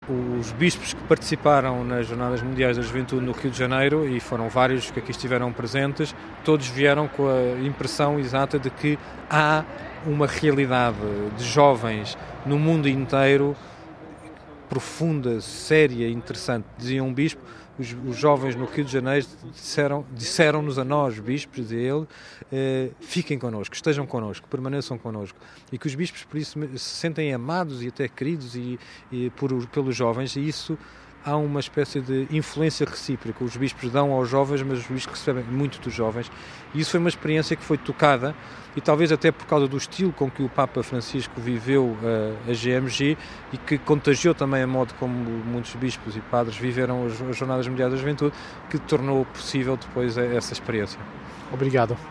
Os bispos que participaram nas Jornadas Mundiais da Juventude no Rio de Janeiro, e foram vários que aqui estiveram presentes, todos vieram com a impressão exata de que há uma realidade de jovens no mundo inteiro profunda, séria, interessante. Dizia um bispo, os jovens no Rio de Janeiro disseram-nos a nós, bispos, e ele, fiquem connosco, estejam connosco, permaneçam connosco. E que os bispos, por isso, se sentem amados e até queridos pelos jovens, e isso há uma espécie de influência recíproca. Os bispos dão aos jovens, mas os bispos recebem muito dos jovens. E isso foi uma experiência que foi tocada, e talvez até por causa do estilo com que o Papa Francisco viveu a GMG, e que contagiou também a modo como muitos bispos e padres viveram as Jornadas Mundiais da Juventude, que tornou possível depois essa experiência. Obrigado.